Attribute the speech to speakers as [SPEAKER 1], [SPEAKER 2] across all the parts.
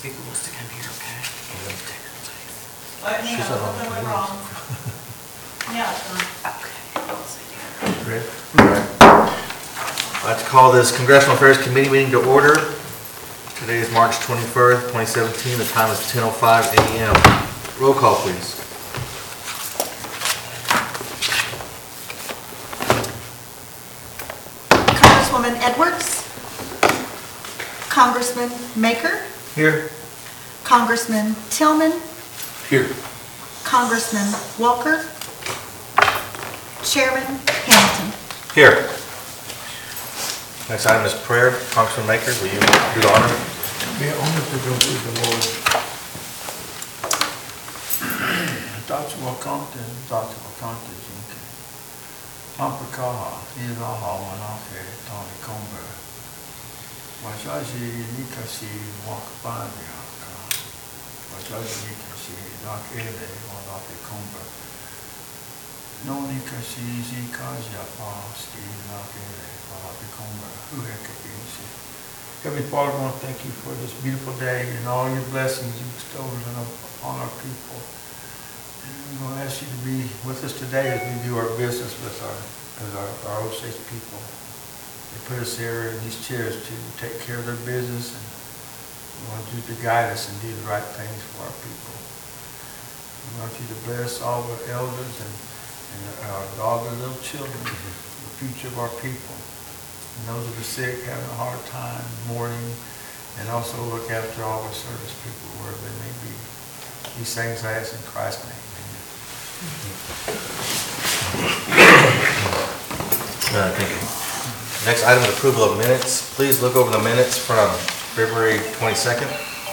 [SPEAKER 1] speaker wants to come here, okay? Take her place.
[SPEAKER 2] Hang
[SPEAKER 3] She's
[SPEAKER 2] on,
[SPEAKER 3] not on
[SPEAKER 2] something
[SPEAKER 3] the
[SPEAKER 2] went
[SPEAKER 3] committee.
[SPEAKER 2] wrong. Yeah, it's fine.
[SPEAKER 1] Okay. I'll see you.
[SPEAKER 3] Ready? I'd like to call this Congressional Affairs Committee meeting to order. Today is March 21st, 2017. The time is 10:05 a.m. Roll call, please.
[SPEAKER 2] Congresswoman Edwards. Congressman Maker.
[SPEAKER 3] Here.
[SPEAKER 2] Congressman Tillman.
[SPEAKER 3] Here.
[SPEAKER 2] Congressman Walker. Chairman Hamilton.
[SPEAKER 3] Here. Next item is prayer. Congressman Maker, will you do the honor?
[SPEAKER 4] Be honored to go to the Lord. Dr. Wakante, Dr. Wakante, Zinke. Ampakaha, Ilaha, Manake, Tani Komba. Wajaji, Nikasi, Wakabani, Wajaji, Nikasi, Nakele, Wanake Komba. No Nikasi, Zikaja, Pasti, Nakele, Wanake Komba, Uhekabisi. Heavenly Father, I want to thank you for this beautiful day and all your blessings you bestowed on our people. And I'm going to ask you to be with us today as we do our business with our Osage people. They put us here in these chairs to take care of their business, and we want you to guide us and do the right things for our people. We want you to bless all the elders and all the little children, the future of our people. And those that are sick, having a hard time, mourning, and also look after all the service people wherever they may be. These things I ask in Christ's name. Amen.
[SPEAKER 3] Thank you. Next item is approval of minutes. Please look over the minutes from February 22nd.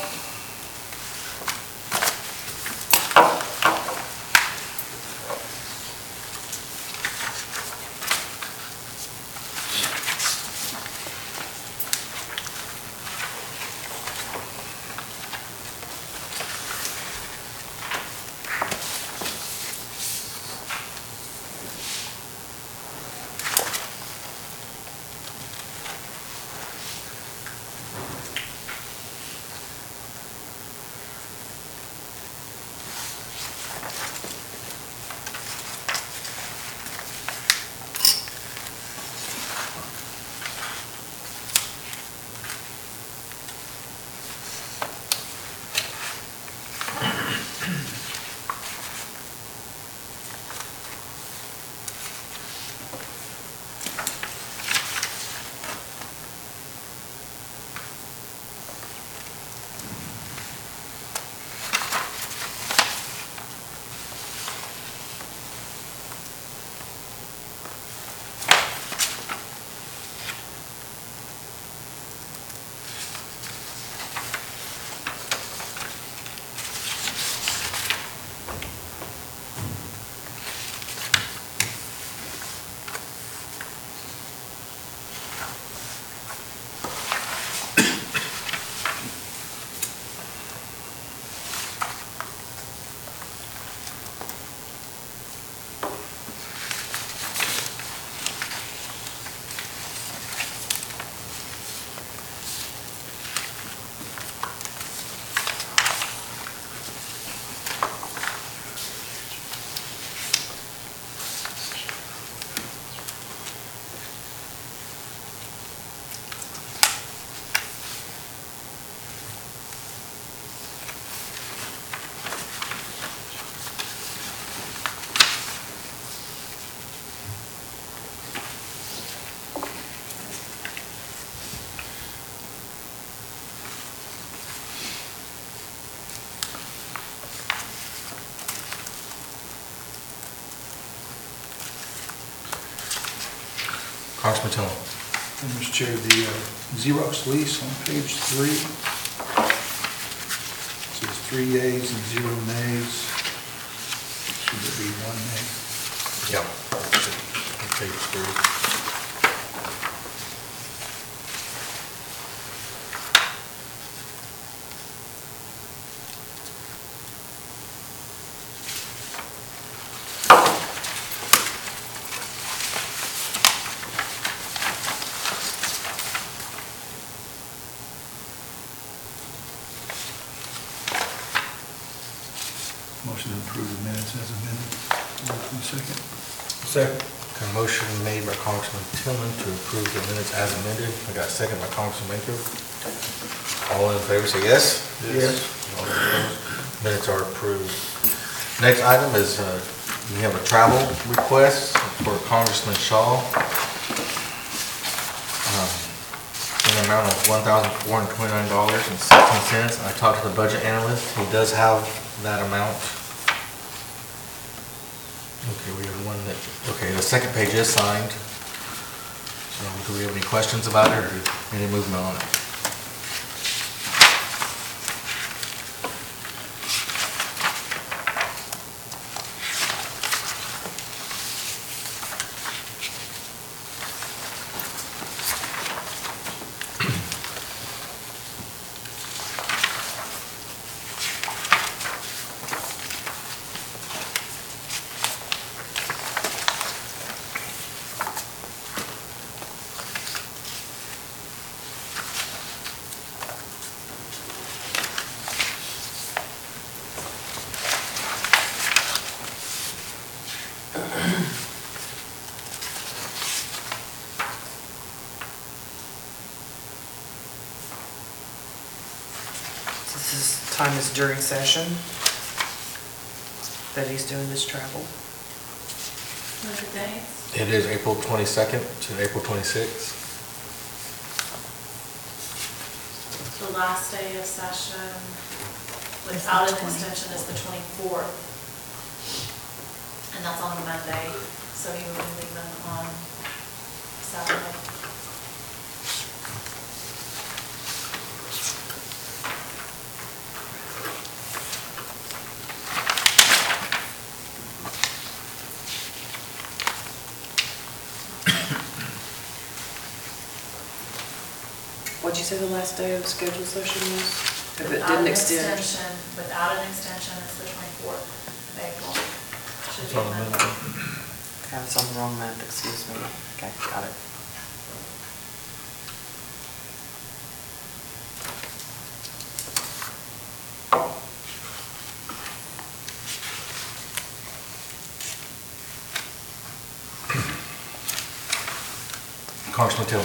[SPEAKER 3] Congressman Tillman.
[SPEAKER 5] Mr. Chair, the Xerox lease on page 3. It says 3 yeas and 0 nays. Should there be 1 nay?
[SPEAKER 3] Yeah. Page 3.
[SPEAKER 5] Motion to approve the minutes as amended. Second.
[SPEAKER 4] Second.
[SPEAKER 3] A motion made by Congressman Tillman to approve the minutes as amended. I got a second by Congressman Maker. All in favor say yes.
[SPEAKER 4] Yes.
[SPEAKER 3] All opposed? Minutes are approved. Next item is, we have a travel request for Congressman Shaw. In the amount of $1,429.16. I talked to the budget analyst. He does have that amount. Okay, we have one that, okay, the second page is signed. So do we have any questions about it or any movement on it?
[SPEAKER 1] This time is during session that he's doing this travel.
[SPEAKER 6] What are the dates?
[SPEAKER 3] It is April 22nd to April 26th.
[SPEAKER 6] The last day of session without an extension is the 24th. And that's on a Monday, so he would be leaving on Saturday.
[SPEAKER 1] What'd you say the last day of scheduled session was? If it
[SPEAKER 6] Without
[SPEAKER 1] didn't
[SPEAKER 6] an
[SPEAKER 1] extend?
[SPEAKER 6] extension, without an extension, it's the 24th of April. Should
[SPEAKER 3] It's
[SPEAKER 6] be
[SPEAKER 3] on the
[SPEAKER 6] Monday.
[SPEAKER 3] minute.
[SPEAKER 1] Okay, it's on the wrong month, excuse me. Okay, got it.
[SPEAKER 3] Congressman Tillman.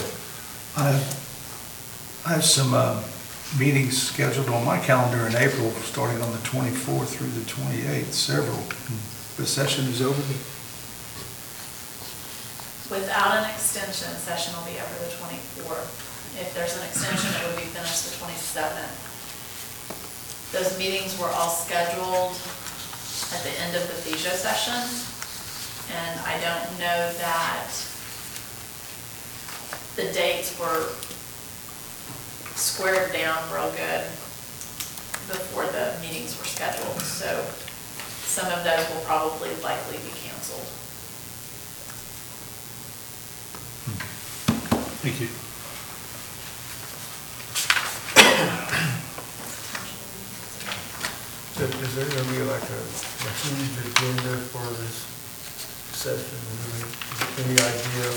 [SPEAKER 5] I have some meetings scheduled on my calendar in April, starting on the 24th through the 28th, several. The session is over.
[SPEAKER 6] Without an extension, session will be over the 24th. If there's an extension, it would be finished the 27th. Those meetings were all scheduled at the end of the FEJA session, and I don't know that the dates were squared down real good before the meetings were scheduled, so some of those will probably likely be canceled.
[SPEAKER 5] Thank you.
[SPEAKER 4] So is there gonna be like a huge agenda for this session? Any idea?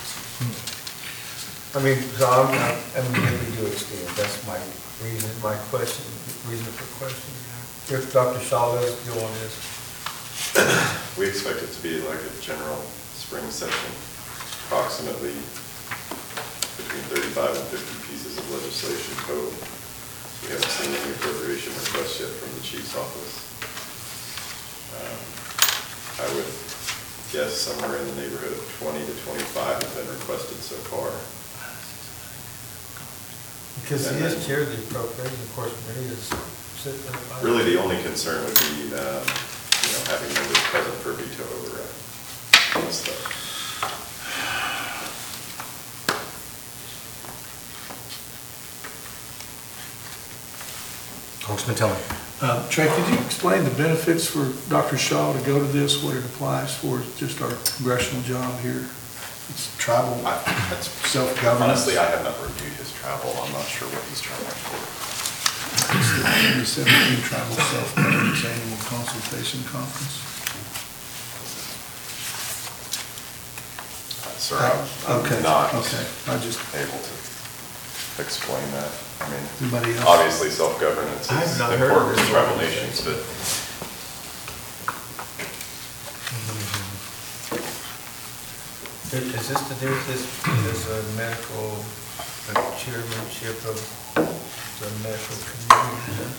[SPEAKER 4] I mean, so if we do extend, that's my reason for question. If Dr. Shaw does go on this,
[SPEAKER 7] We expect it to be like a general spring session, approximately between 35 and 50 pieces of legislation total. We haven't seen any appropriation requests yet from the chief's office. I would guess somewhere in the neighborhood of 20 to 25 have been requested so far.
[SPEAKER 4] because he is chair of the appropriation, of course, committee is sitting there.
[SPEAKER 7] Really, the only concern would be, having members present for veto override. That's the-
[SPEAKER 3] Congressman Tillman.
[SPEAKER 5] Trey, could you explain the benefits for Dr. Shaw to go to this, what it applies for, just our congressional job here? It's travel,
[SPEAKER 7] That's
[SPEAKER 5] self-governance.
[SPEAKER 7] Honestly, I have not reviewed his travel. I'm not sure what he's traveling for.
[SPEAKER 5] It's the 2017 Travel Self-Governance Annual Consultation Conference.
[SPEAKER 7] Sir,
[SPEAKER 5] Okay,
[SPEAKER 7] I'm not
[SPEAKER 5] okay, I just,
[SPEAKER 7] able to explain that. I mean,
[SPEAKER 5] Anybody else?
[SPEAKER 7] obviously, self-governance
[SPEAKER 4] I have
[SPEAKER 7] is
[SPEAKER 4] not heard of
[SPEAKER 7] important
[SPEAKER 4] this
[SPEAKER 7] in tribal
[SPEAKER 4] organization.
[SPEAKER 7] nations, but
[SPEAKER 4] Is this to do with this medical chairmanship of the medical community?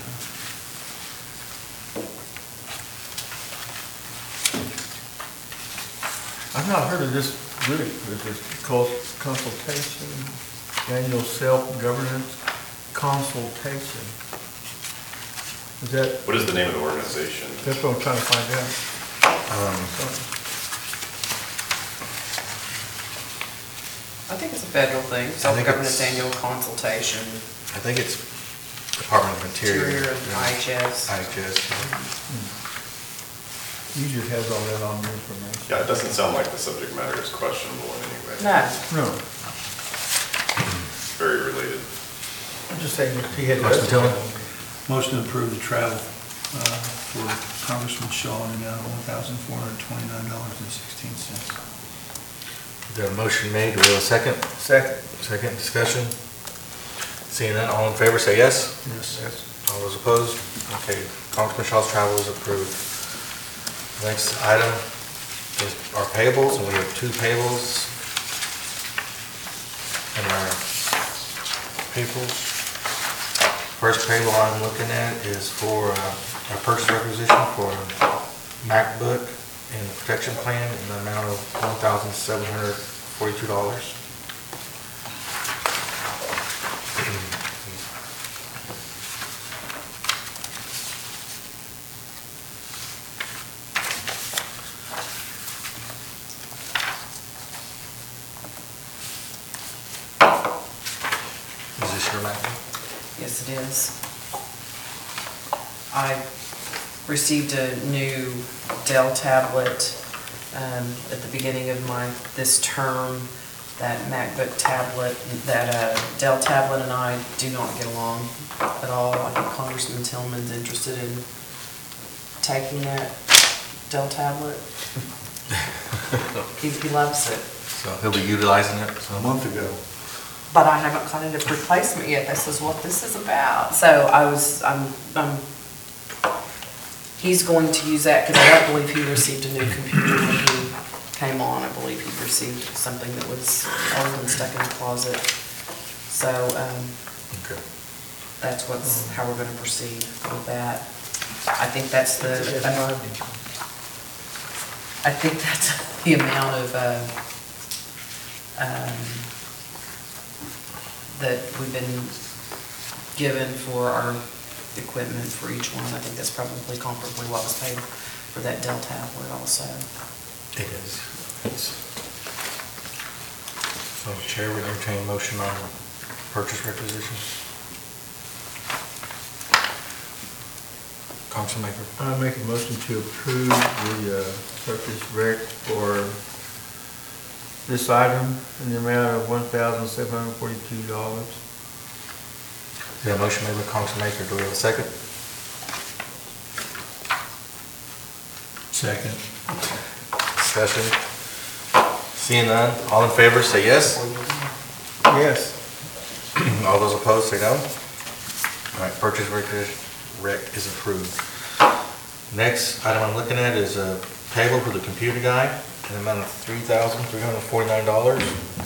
[SPEAKER 4] I've not heard of this group. Is this consultation, annual self-governance consultation? Is that,
[SPEAKER 7] What is the name of the organization?
[SPEAKER 4] that's what I'm trying to find out.
[SPEAKER 1] I think it's a federal thing, self-governance annual consultation,
[SPEAKER 3] I think it's Department of Interior.
[SPEAKER 1] Interior and IHS.
[SPEAKER 3] IHS.
[SPEAKER 4] Usually has all that on your information.
[SPEAKER 7] Yeah, it doesn't sound like the subject matter is questionable in any way.
[SPEAKER 1] No,
[SPEAKER 4] No,
[SPEAKER 7] It's very related.
[SPEAKER 4] I'm just saying if he had.
[SPEAKER 3] Congressman Tillman?
[SPEAKER 5] Motion to approve the travel for Congressman Shaw in the amount of $1,429.16.
[SPEAKER 3] Got a motion made, do we have a second?
[SPEAKER 4] Second.
[SPEAKER 3] Second discussion? Seeing none, all in favor, say yes.
[SPEAKER 5] Yes.
[SPEAKER 3] All those opposed? Okay, Congressman Shaw's travel is approved. Next item is our payables, and we have two payables in our payables. First payable I'm looking at is for our purchase requisition for MacBook and the protection plan in the amount of $1,742. Is this your MacBook?
[SPEAKER 1] yes it is. I received a new Dell tablet at the beginning of this term. That MacBook tablet, that Dell tablet and I do not get along at all. I think Congressman Tillman's interested in taking that Dell tablet. He loves it.
[SPEAKER 3] So he'll be utilizing it, so.
[SPEAKER 5] A month ago.
[SPEAKER 1] But I haven't gotten a replacement yet. This is what this is about. So he's going to use that because I don't believe he received a new computer when he came on. I believe he received something that was old and stuck in the closet. So
[SPEAKER 3] Okay.
[SPEAKER 1] that's how we're going to proceed with that. I think that's the amount of that we've been given for our equipment for each one. I think that's probably comparably what was paid for that Dell tablet also.
[SPEAKER 3] It is. So Chair, we entertain a motion on purchase requisition. Council Maker.
[SPEAKER 4] I make a motion to approve the purchase rec for this item in the amount of $1,742.
[SPEAKER 3] Is there a motion made by Council Maker? Do we have a second?
[SPEAKER 5] Second.
[SPEAKER 3] Discussion? Seeing none, all in favor, say yes.
[SPEAKER 4] Yes.
[SPEAKER 3] All those opposed, say no. All right, purchase rec is approved. Next item I'm looking at is a payable for the computer guy in the amount of $3,349.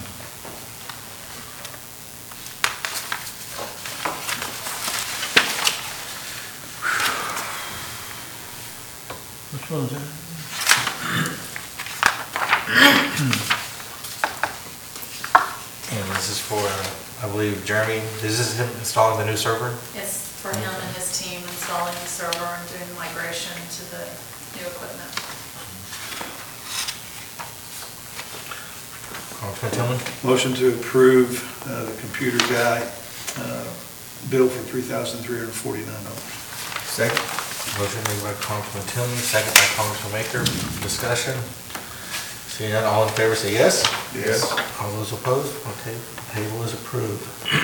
[SPEAKER 4] Which one's that?
[SPEAKER 3] And this is for, I believe, Jeremy, is this him installing the new server?
[SPEAKER 6] It's for him and his team installing the server and doing the migration to the new equipment.
[SPEAKER 3] Congressman Tillman?
[SPEAKER 5] Motion to approve the computer guy bill for $3,349.
[SPEAKER 4] Second.
[SPEAKER 3] Motion made by Congressman Tillman, second by Congressman Maker. Discussion? Seeing none, all in favor say yes.
[SPEAKER 5] Yes.
[SPEAKER 3] All those opposed? Okay, payable is approved.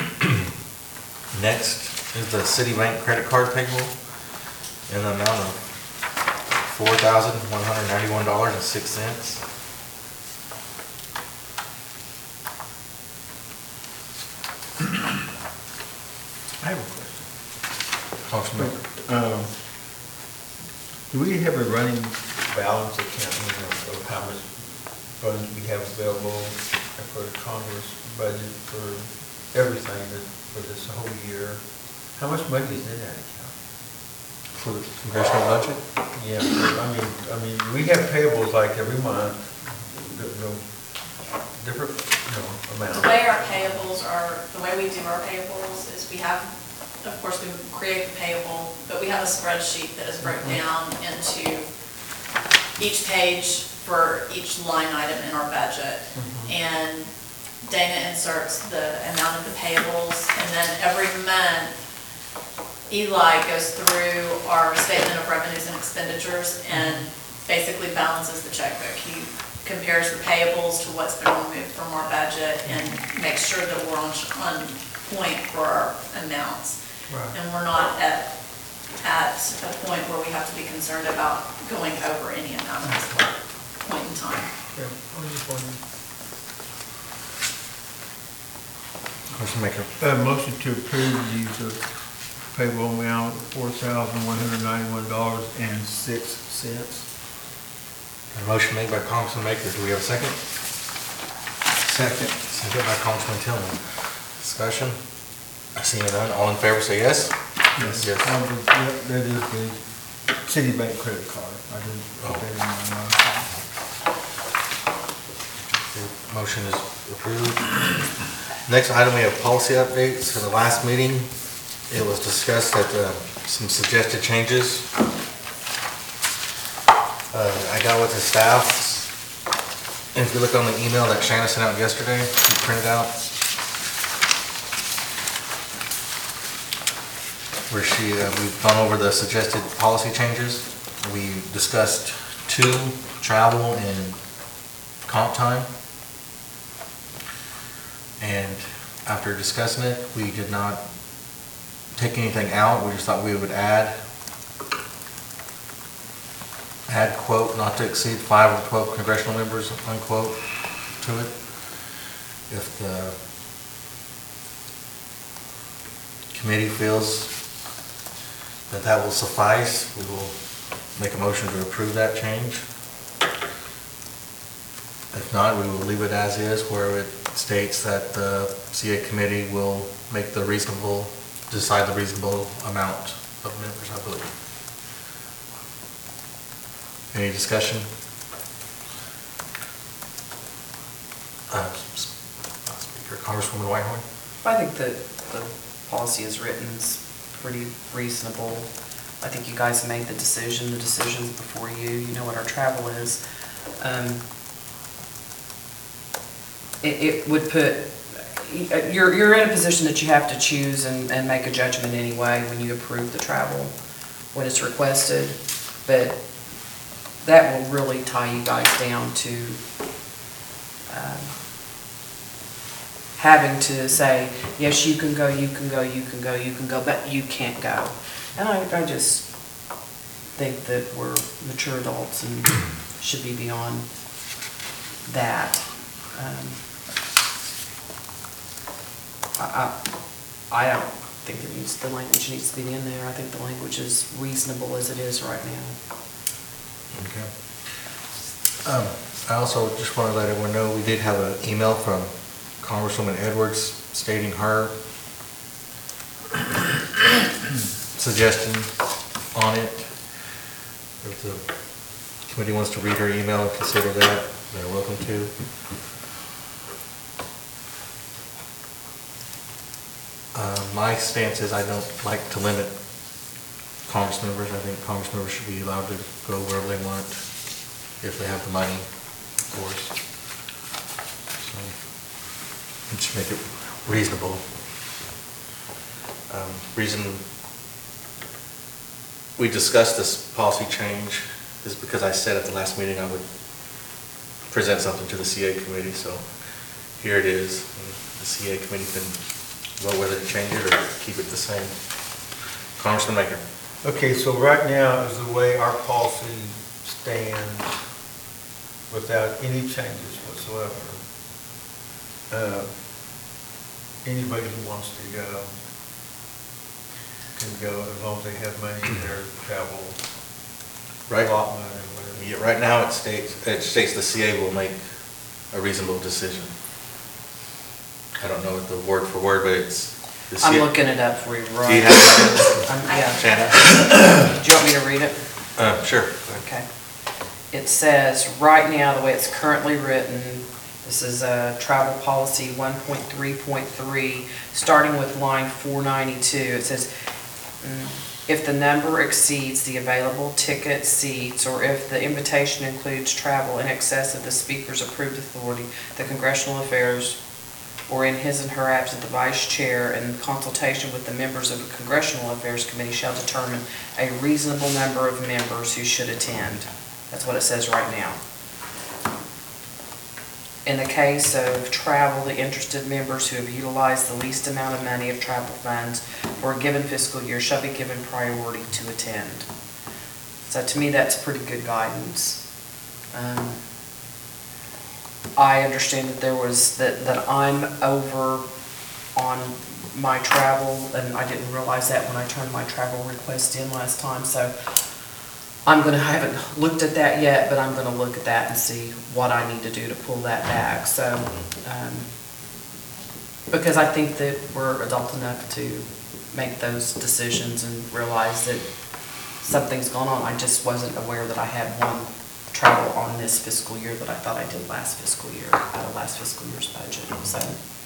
[SPEAKER 3] Next is the Citibank credit card payable in the amount of $4,191.06.
[SPEAKER 4] I have a question.
[SPEAKER 3] Congressman Maker.
[SPEAKER 4] Do we have a running balance account of how much funds we have available for the Congress budget for everything for this whole year. How much money is in that account?
[SPEAKER 3] For the congressional budget?
[SPEAKER 4] Yeah, I mean, we have payables like every month, different, amounts.
[SPEAKER 6] The way our payables are, the way we do our payables is we have, of course, we create the payable, but we have a spreadsheet that is broken down into each page for each line item in our budget. And Dana inserts the amount of the payables, and then every month, Eli goes through our statement of revenues and expenditures and basically balances the checkbook. He compares the payables to what's been removed from our budget and makes sure that we're on point for our amounts.
[SPEAKER 4] Right.
[SPEAKER 6] And we're not at a point where we have to be concerned about going over any amount at this point in time.
[SPEAKER 4] Yeah, I was just wondering.
[SPEAKER 3] Motion maker.
[SPEAKER 4] Motion to approve these payable amount, $4,191.06.
[SPEAKER 3] A motion made by Congressman Maker. Do we have a second?
[SPEAKER 5] Second.
[SPEAKER 3] Second by Congressman Tillman. Discussion? Seeing none, all in favor say yes?
[SPEAKER 5] Yes.
[SPEAKER 3] Yes.
[SPEAKER 4] Yeah, that is the Citibank credit card. I didn't put that in my mind.
[SPEAKER 3] The motion is approved. Next item, we have policy updates. For the last meeting, it was discussed that some suggested changes. I got with the staff, and if you look on the email that Shanna sent out yesterday, she printed out, where we've gone over the suggested policy changes. We discussed 2, travel and comp time. And after discussing it, we did not take anything out. We just thought we would add quote, not to exceed 5 of the 12 congressional members, unquote, to it. If the committee feels that that will suffice, we will make a motion to approve that change. If not, we will leave it as is, where it states that the CA committee will make decide the reasonable amount of members, I believe. Any discussion? Speaker, Congresswoman Whitehorn?
[SPEAKER 1] I think that the policy as written is pretty reasonable. I think you guys made the decision's before you. You know what our travel is. It would put, you're in a position that you have to choose and make a judgment anyway when you approve the travel, when it's requested. But that will really tie you guys down to having to say, yes, you can go, you can go, you can go, you can go, but you can't go. And I just think that we're mature adults and should be beyond that. I don't think the language needs to be in there. I think the language is reasonable as it is right now.
[SPEAKER 3] Okay. I also just want to let everyone know, we did have an email from Congresswoman Edwards stating her suggestion on it. If the committee wants to read her email and consider that, they're welcome to. My stance is I don't like to limit Congress members. I think Congress members should be allowed to go wherever they want if they have the money, of course. So it should make it reasonable. Reason we discussed this policy change is because I said at the last meeting I would present something to the CA committee, so here it is. The CA committee can vote whether to change it or keep it the same. Congressman Maker.
[SPEAKER 4] Okay, so right now is the way our policy stands without any changes whatsoever. Anybody who wants to go can go as long as they have money in their travel
[SPEAKER 3] Right.
[SPEAKER 4] allotment or whatever.
[SPEAKER 3] Yeah, right now it states the CA will make a reasonable decision. I don't know the word for word, but it's.
[SPEAKER 1] I'm looking it up for you, right?
[SPEAKER 3] Do you have it?
[SPEAKER 1] Yeah.
[SPEAKER 3] Shannon?
[SPEAKER 1] Do you want me to read it?
[SPEAKER 3] Sure.
[SPEAKER 1] Okay. It says, right now, the way it's currently written, this is Travel Policy 1.3.3, starting with line 492. It says, if the number exceeds the available ticket seats, or if the invitation includes travel in excess of the speaker's approved authority, the Congressional Affairs, or in his and her absence, the Vice Chair, in consultation with the members of the Congressional Affairs Committee, shall determine a reasonable number of members who should attend. That's what it says right now. In the case of travel, the interested members who have utilized the least amount of money of travel funds for a given fiscal year shall be given priority to attend. So to me, that's pretty good guidance. I understand that there was, that I'm over on my travel, and I didn't realize that when I turned my travel request in last time, so I haven't looked at that yet, but I'm gonna look at that and see what I need to do to pull that back, so, because I think that we're adult enough to make those decisions and realize that something's going on. I just wasn't aware that I had one travel on this fiscal year that I thought I did last fiscal year, out of last fiscal year's budget, so.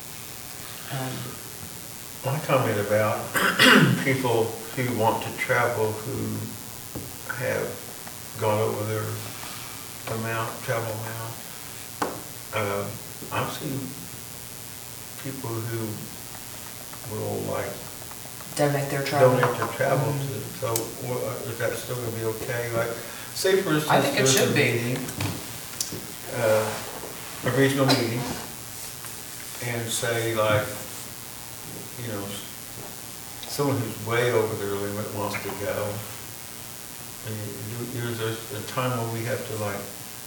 [SPEAKER 4] My comment about people who want to travel who have gone over their travel amount. I've seen people who will like
[SPEAKER 1] Donate their travel.
[SPEAKER 4] donate their travel to, so is that still gonna be okay? Like, say for instance.
[SPEAKER 1] I think it
[SPEAKER 4] there's
[SPEAKER 1] should
[SPEAKER 4] a
[SPEAKER 1] be.
[SPEAKER 4] meeting, a regional meeting, and say like, you know, someone who's way over their limit wants to go. And there's a time when we have to like,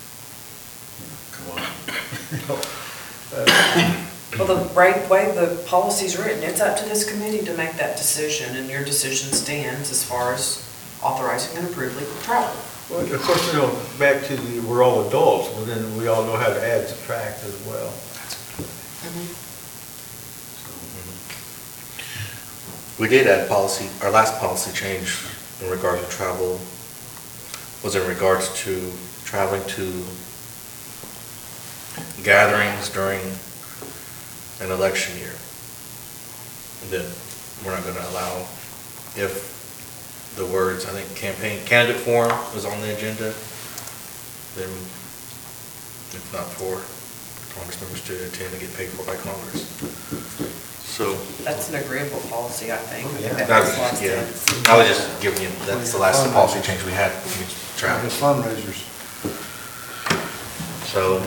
[SPEAKER 4] come on.
[SPEAKER 1] Well, the way the policy's written, it's up to this committee to make that decision, and your decision stands as far as authorizing and approving travel.
[SPEAKER 4] Well, of course, you know, back to we're all adults, but then we all know how to add, subtract as well.
[SPEAKER 3] We did add policy, our last policy change in regards to travel was in regards to traveling to gatherings during an election year. That we're not gonna allow, if the words, I think candidate forum was on the agenda, then it's not for Congress members to attend and get paid for by Congress. So.
[SPEAKER 1] That's an agreeable policy, I think.
[SPEAKER 4] Oh, yeah.
[SPEAKER 1] That
[SPEAKER 3] That
[SPEAKER 1] makes a lot
[SPEAKER 3] was,
[SPEAKER 1] of
[SPEAKER 3] yeah,
[SPEAKER 1] sense.
[SPEAKER 3] I was just giving you, that's the last policy change we had, travel.
[SPEAKER 5] The fundraisers.
[SPEAKER 3] So,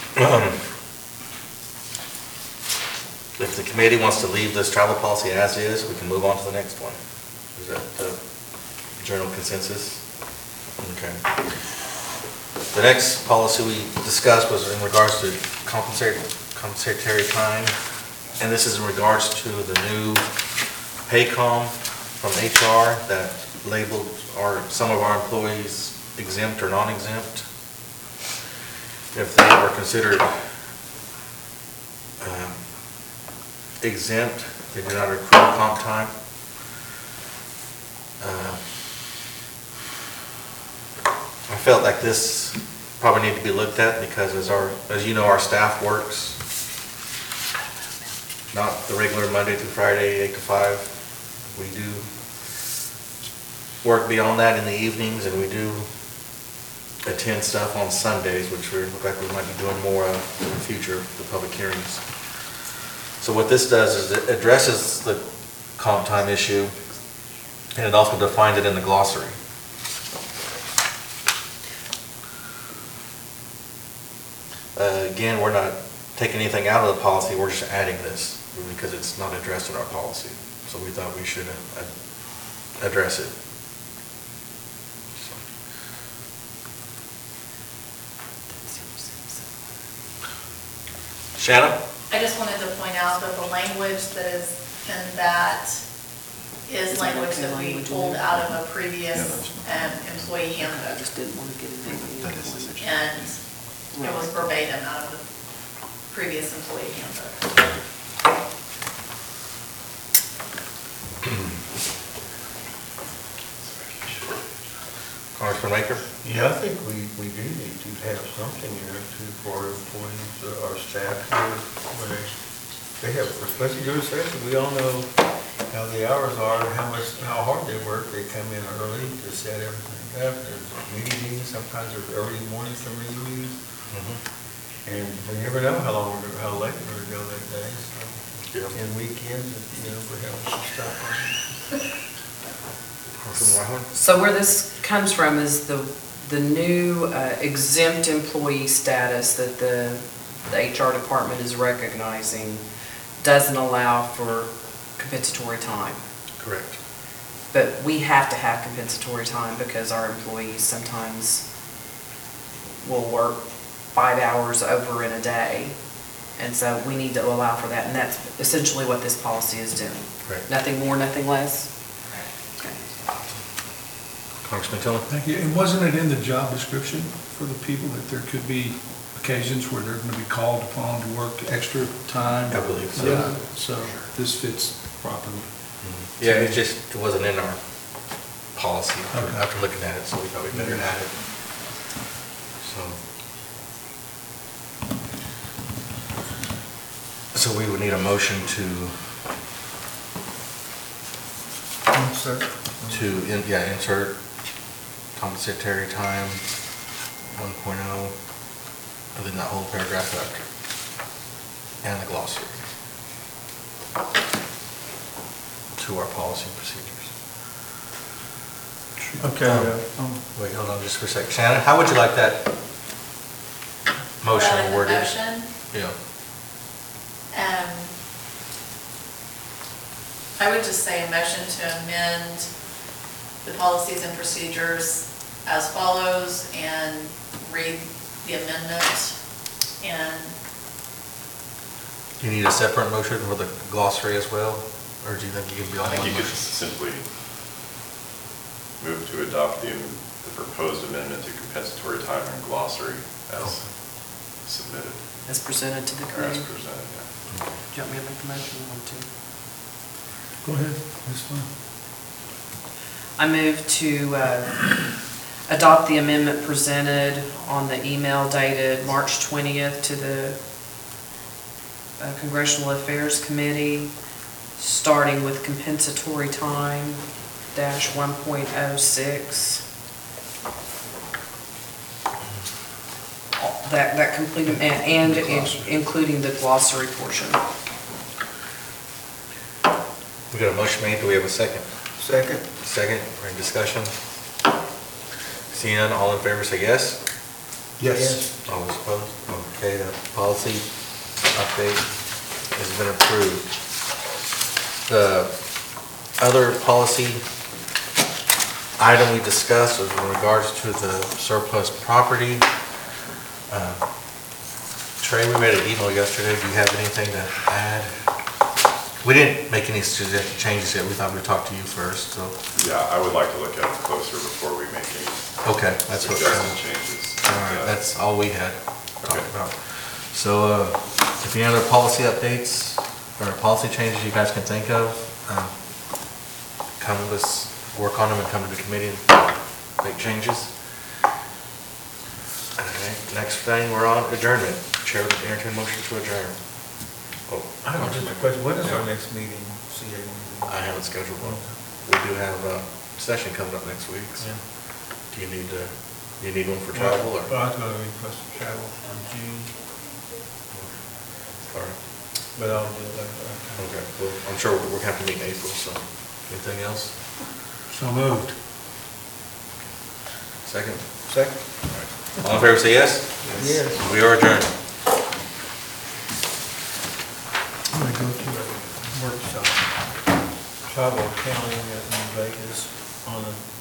[SPEAKER 3] if the committee wants to leave this travel policy as is, we can move on to the next one. Is that the general consensus? Okay. The next policy we discussed was in regards to compensatory time. And this is in regards to the new Paycom from HR that labeled some of our employees exempt or non-exempt. If they were considered exempt, they do not accrue comp time. I felt like this probably need to be looked at because as you know, our staff works not the regular Monday through Friday, 8 to 5. We do work beyond that in the evenings, and we do attend stuff on Sundays, which we look like we might be doing more of in the future, the public hearings. So what this does is it addresses the comp time issue, and it also defines it in the glossary. Again, we're not taking anything out of the policy, we're just adding this because it's not addressed in our policy. So we thought we should address it. Shannon?
[SPEAKER 6] I just wanted to point out that the language that is in that is language that we pulled out of a previous employee handbook.
[SPEAKER 1] I just didn't want to get anything.
[SPEAKER 6] And it was verbatim out of previous employee handbook.
[SPEAKER 3] Congressman Maker?
[SPEAKER 4] Yeah, I think we do need to have something here to, for our employees, our staff here, when they have, especially during session, we all know how the hours are, how hard they work. They come in early to set everything up. There's meetings, sometimes there's early morning committee meetings. And we never know how late we're gonna go that day, so.
[SPEAKER 3] Yeah.
[SPEAKER 4] And weekends, we have some stuff on.
[SPEAKER 3] Congressman Whitehorn?
[SPEAKER 1] So where this comes from is the new exempt employee status that the HR department is recognizing doesn't allow for compensatory time.
[SPEAKER 3] Correct.
[SPEAKER 1] But we have to have compensatory time because our employees sometimes will work 5 hours over in a day. And so we need to allow for that, and that's essentially what this policy is doing.
[SPEAKER 3] Right.
[SPEAKER 1] Nothing more, nothing less.
[SPEAKER 3] Congressman Tillman?
[SPEAKER 5] Thank you. And wasn't it in the job description for the people that there could be occasions where they're going to be called upon to work extra time?
[SPEAKER 3] I believe so.
[SPEAKER 5] Yeah, so this fits properly.
[SPEAKER 3] Yeah, it wasn't in our policy
[SPEAKER 5] Okay.
[SPEAKER 3] after looking at it, so we thought we better add it. So we would need a motion to insert compensatory time 1.0, and then that whole paragraph after, and the glossary to our policy and procedures.
[SPEAKER 4] Okay.
[SPEAKER 3] Wait, hold on just for a second. Shannon, how would you like that motion
[SPEAKER 6] Well, like the
[SPEAKER 3] worded?
[SPEAKER 6] motion,
[SPEAKER 3] Yeah.
[SPEAKER 6] I would just say a motion to amend the policies and procedures as follows and read the amendment and
[SPEAKER 3] Do you need a separate motion for the glossary as well? Or do you think you can be
[SPEAKER 7] I
[SPEAKER 3] on
[SPEAKER 7] think
[SPEAKER 3] one
[SPEAKER 7] you could
[SPEAKER 3] motion?
[SPEAKER 7] simply move to adopt the proposed amendment to compensatory time and glossary as submitted,
[SPEAKER 1] As presented to the
[SPEAKER 7] or as
[SPEAKER 1] committee.
[SPEAKER 7] presented, yeah.
[SPEAKER 1] Do you want me to make the motion? You want to?
[SPEAKER 5] Go ahead, that's fine.
[SPEAKER 1] I move to adopt the amendment presented on the email dated March 20th to the Congressional Affairs Committee, starting with compensatory time -1.06. That completed, and including the glossary portion.
[SPEAKER 3] We got a motion made, do we have a second?
[SPEAKER 4] Second.
[SPEAKER 3] Second, we're in discussion. Seeing none, all in favor say yes.
[SPEAKER 4] Yes.
[SPEAKER 3] All those opposed? Okay, the policy update has been approved. The other policy item we discussed was in regards to the surplus property. Trey, we read an email yesterday. Do you have anything to add? We didn't make any suggested changes yet. We thought we'd talk to you first, so.
[SPEAKER 7] Yeah, I would like to look at it closer before we make any
[SPEAKER 3] Okay, that's what.
[SPEAKER 7] suggested changes.
[SPEAKER 3] All right,
[SPEAKER 7] Yeah.
[SPEAKER 3] that's all we had talked
[SPEAKER 7] Okay.
[SPEAKER 3] about. So, if any other policy updates or policy changes you guys can think of, come with us, work on them and come to the committee and make changes. All right, next thing, we're on adjournment. Chair would entertain motion to adjourn. Oh,
[SPEAKER 4] I have just a question, when is our next meeting, CA meeting?
[SPEAKER 3] I haven't scheduled one. We do have a session coming up next week, so.
[SPEAKER 4] Yeah.
[SPEAKER 3] Do you need one for travel or?
[SPEAKER 4] Well, I was gonna request a travel in June,
[SPEAKER 3] All right.
[SPEAKER 4] but I'll do it later.
[SPEAKER 3] Okay, well, I'm sure we're gonna have to meet in April, so, anything else?
[SPEAKER 5] So moved.
[SPEAKER 3] Second?
[SPEAKER 4] Second?
[SPEAKER 3] All in favor, say yes?
[SPEAKER 4] Yes.
[SPEAKER 3] We are adjourned.
[SPEAKER 4] I'm gonna go to a workshop, travel county at New Vegas on the